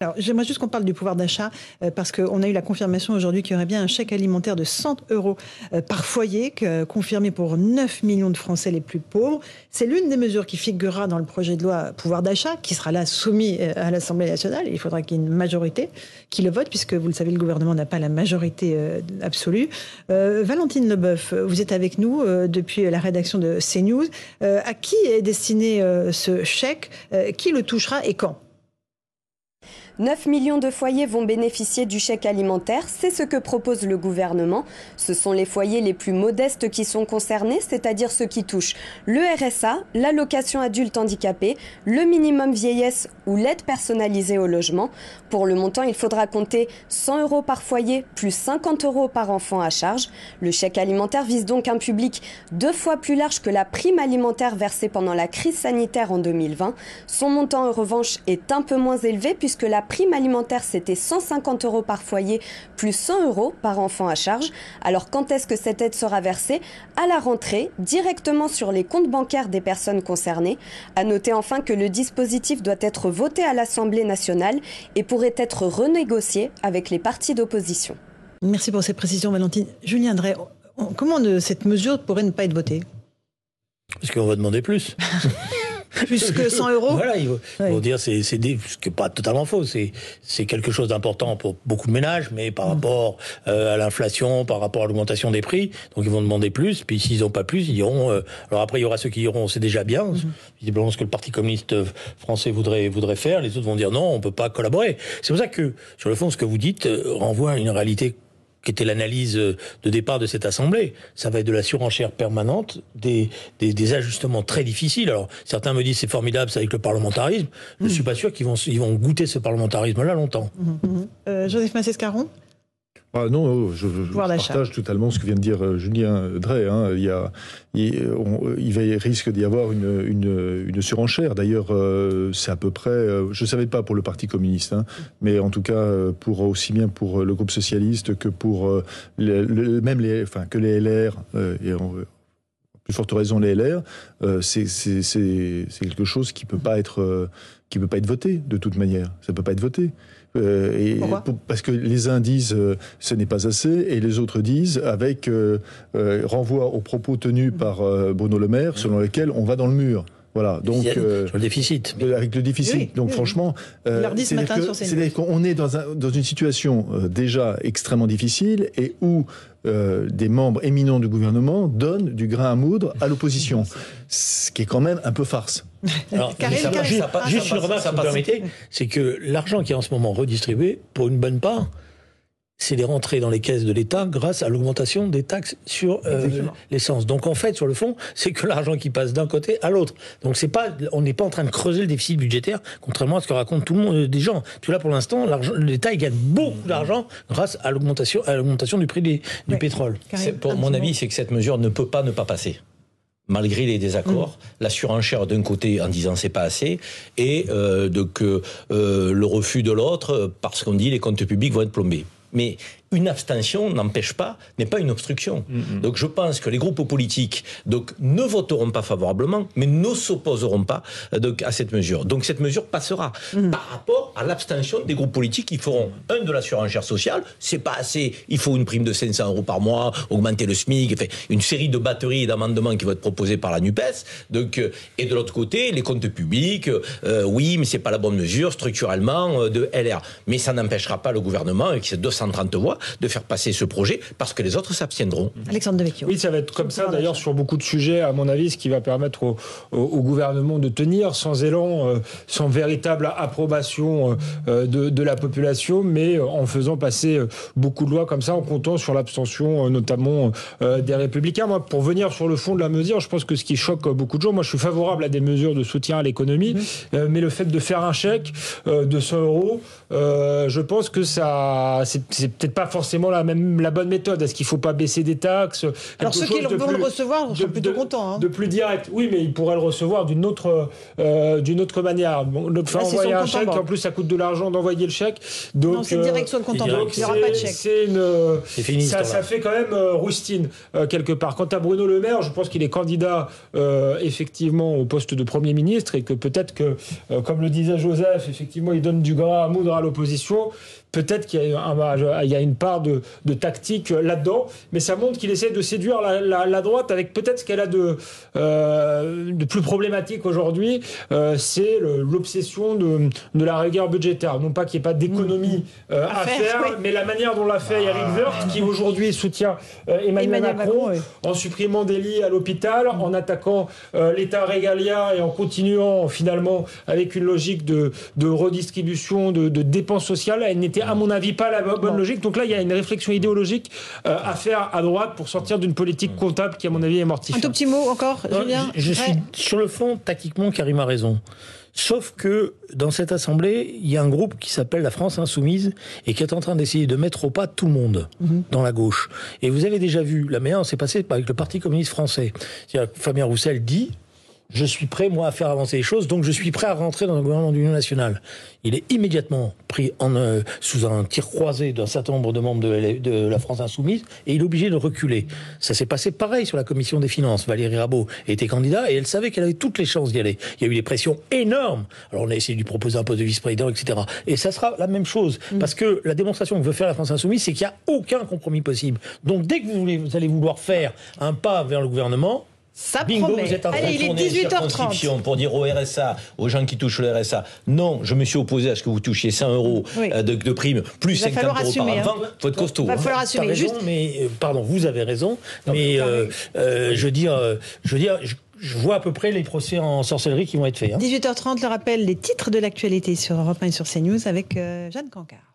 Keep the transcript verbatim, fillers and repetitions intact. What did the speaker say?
Alors, j'aimerais juste qu'on parle du pouvoir d'achat, euh, parce qu'on a eu la confirmation aujourd'hui qu'il y aurait bien un chèque alimentaire de cent euros euh, par foyer, que, confirmé pour neuf millions de Français les plus pauvres. C'est l'une des mesures qui figurera dans le projet de loi pouvoir d'achat, qui sera là soumis euh, à l'Assemblée nationale. Il faudra qu'il y ait une majorité qui le vote, puisque vous le savez, le gouvernement n'a pas la majorité euh, absolue. Euh, Valentine Leboeuf, vous êtes avec nous euh, depuis la rédaction de CNews. Euh, à qui est destiné euh, ce chèque euh, Qui le touchera et quand ? neuf millions de foyers vont bénéficier du chèque alimentaire, c'est ce que propose le gouvernement. Ce sont les foyers les plus modestes qui sont concernés, c'est-à-dire ceux qui touchent le R S A, l'allocation adulte handicapé, le minimum vieillesse ou l'aide personnalisée au logement. Pour le montant, il faudra compter cent euros par foyer, plus cinquante euros par enfant à charge. Le chèque alimentaire vise donc un public deux fois plus large que la prime alimentaire versée pendant la crise sanitaire en deux mille vingt. Son montant, en revanche, est un peu moins élevé puisque la prime alimentaire, c'était cent cinquante euros par foyer, plus cent euros par enfant à charge. Alors quand est-ce que cette aide sera versée ? À la rentrée, directement sur les comptes bancaires des personnes concernées. À noter enfin que le dispositif doit être voté à l'Assemblée nationale et pourrait être renégocié avec les partis d'opposition. Merci pour cette précision, Valentine. Julien Drey, comment ne, cette mesure pourrait ne pas être votée ? Parce qu'on va demander plus. Plus que cent euros. Voilà, il faut, oui. faut dire c'est c'est des, ce qui n'est pas totalement faux. C'est c'est quelque chose d'important pour beaucoup de ménages, mais par mmh. rapport euh, à l'inflation, par rapport à l'augmentation des prix, donc ils vont demander plus. Puis s'ils n'ont pas plus, ils iront. Euh, alors après, il y aura ceux qui iront. C'est déjà bien. Mmh. Visiblement, ce que le Parti communiste français voudrait voudrait faire, les autres vont dire non, on peut pas collaborer. C'est pour ça que sur le fond, ce que vous dites euh, renvoie à une réalité qui était l'analyse de départ de cette assemblée. Ça va être de la surenchère permanente, des, des, des ajustements très difficiles. Alors, certains me disent c'est formidable, c'est avec le parlementarisme. Je ne mmh. suis pas sûr qu'ils vont, ils vont goûter ce parlementarisme-là longtemps. Mmh. Euh, Joseph Massescaron ? Ah non, je, je partage totalement ce que vient de dire Julien Drey. Hein. Il, y a, il, on, il va, risque d'y avoir une, une, une surenchère. D'ailleurs, euh, c'est à peu près, euh, je ne savais pas pour le Parti communiste, hein, mais en tout cas, pour, aussi bien pour le groupe socialiste que pour euh, le, le, même les, enfin, que les L R, euh, et en, plus forte raison les L R, euh, c'est, c'est, c'est, c'est quelque chose qui ne peut pas être, euh, qui peut pas être voté de toute manière. Ça ne peut pas être voté. Euh, et pour, parce que les uns disent euh, ce n'est pas assez et les autres disent avec euh, euh, renvoi aux propos tenus par euh, Bruno Le Maire selon lesquels on va dans le mur. Voilà, donc euh, sur le déficit, avec le déficit. Oui, donc oui, franchement, euh, c'est-à-dire qu'on est dans, un, dans une situation euh, déjà extrêmement difficile et où euh, des membres éminents du gouvernement donnent du grain à moudre à l'opposition, ce qui est quand même un peu farce. Alors, Carré, ça, Carré, juste, ça, juste ça, une remarque, si vous me permettez, c'est que l'argent qui est en ce moment redistribué, pour une bonne part, c'est les rentrées dans les caisses de l'État grâce à l'augmentation des taxes sur euh, l'essence. Donc en fait, sur le fond, c'est que l'argent qui passe d'un côté à l'autre. Donc c'est pas, on n'est pas en train de creuser le déficit budgétaire, contrairement à ce que raconte tout le monde des gens. Tout là, pour l'instant, l'État il gagne beaucoup d'argent grâce à l'augmentation, à l'augmentation du prix des, du ouais. pétrole. C'est, pour mon avis, c'est que cette mesure ne peut pas ne pas passer. Malgré les désaccords, mmh. la surenchère d'un côté en disant c'est pas assez, et euh, de que euh, le refus de l'autre parce qu'on dit les comptes publics vont être plombés. Mais une abstention n'empêche pas, n'est pas une obstruction. Mmh. Donc je pense que les groupes politiques donc, ne voteront pas favorablement, mais ne s'opposeront pas donc, à cette mesure. Donc cette mesure passera. Mmh. Par rapport à l'abstention des groupes politiques qui feront, un, de la surenchère sociale, c'est pas assez, il faut une prime de cinq cents euros par mois, augmenter le SMIC, enfin, une série de batteries et d'amendements qui vont être proposés par la NUPES. Donc, euh, et de l'autre côté, les comptes publics, euh, oui, mais c'est pas la bonne mesure, structurellement, euh, de L R. Mais ça n'empêchera pas le gouvernement, avec ses deux cent trente voix, de faire passer ce projet parce que les autres s'abstiendront. Alexandre Devecchio. Oui, ça va être comme ça d'ailleurs sur beaucoup de sujets, à mon avis, ce qui va permettre au, au, au gouvernement de tenir sans élan, euh, sans véritable approbation euh, de, de la population, mais en faisant passer beaucoup de lois comme ça, en comptant sur l'abstention euh, notamment euh, des Républicains. Moi, pour venir sur le fond de la mesure, je pense que ce qui choque beaucoup de gens, moi je suis favorable à des mesures de soutien à l'économie, mmh. euh, mais le fait de faire un chèque euh, de cent euros, euh, je pense que ça, c'est, c'est peut-être pas forcément la même la bonne méthode. Est-ce qu'il ne faut pas baisser des taxes? Alors ceux qui vont le recevoir sont plutôt contents. Hein. De plus direct. Oui, mais ils pourraient le recevoir d'une autre, euh, d'une autre manière. Bon, enfin, ah, envoyer un chèque, en plus ça coûte de l'argent d'envoyer le chèque. Donc, non, c'est euh, direct sur le compte en banque. Il n'y aura pas de chèque. C'est une, c'est fini, ça, ça fait quand même euh, roustine euh, quelque part. Quant à Bruno Le Maire, je pense qu'il est candidat euh, effectivement au poste de Premier ministre et que peut-être que, euh, comme le disait Joseph, effectivement, il donne du gras à moudre à l'opposition. Peut-être qu'il y a, un, il y a une part de, de tactique là-dedans, mais ça montre qu'il essaie de séduire la, la, la droite avec peut-être ce qu'elle a de, euh, de plus problématique aujourd'hui, euh, c'est le, l'obsession de, de la rigueur budgétaire. Non pas qu'il n'y ait pas d'économie euh, à, à faire, faire oui. mais la manière dont l'a fait Eric Woerth, qui aujourd'hui soutient euh, Emmanuel, Emmanuel Macron, Macron oui. en supprimant des lits à l'hôpital, mmh. en attaquant euh, l'État régalien et en continuant finalement avec une logique de, de redistribution, de, de dépenses sociales, elle n'était à mon avis pas la bonne bon. logique. Donc là, il y a une réflexion idéologique euh, à faire à droite pour sortir d'une politique comptable qui, à mon avis, est mortifère. Un tout petit mot encore, non, Julien. Je, je suis sur le fond, tactiquement, Karim a raison. Sauf que dans cette assemblée, il y a un groupe qui s'appelle la France Insoumise et qui est en train d'essayer de mettre au pas tout le monde mm-hmm. dans la gauche. Et vous avez déjà vu, la manière, c'est passé avec le Parti communiste français. C'est-à-dire que Fabien Roussel dit... Je suis prêt, moi, à faire avancer les choses, donc je suis prêt à rentrer dans le gouvernement de l'Union nationale. Il est immédiatement pris en, euh, sous un tir croisé d'un certain nombre de membres de, de la France Insoumise, et il est obligé de reculer. Ça s'est passé pareil sur la commission des finances. Valérie Rabault était candidate, et elle savait qu'elle avait toutes les chances d'y aller. Il y a eu des pressions énormes. Alors on a essayé de lui proposer un poste de vice-président, et cetera. Et ça sera la même chose, mmh. parce que la démonstration que veut faire la France Insoumise, c'est qu'il n'y a aucun compromis possible. Donc dès que vous, voulez, vous allez vouloir faire un pas vers le gouvernement, ça bingo, promet. Vous êtes en train Allez, de il est dix-huit heures trente. Pour dire au R S A, aux gens qui touchent le R S A, non, je me suis opposé à ce que vous touchiez cent euros oui. de, de prime, plus cinquante euros assumer, par an. Hein. Faut être costaud. Il va falloir hein. assumer. Raison, Juste... mais, pardon, vous avez raison, non, mais euh, euh, je veux dire, je veux dire, je, je vois à peu près les procès en sorcellerie qui vont être faits. Hein. dix-huit heures trente, le rappel des titres de l'actualité sur Europe un et sur CNews avec euh, Jeanne Cancard.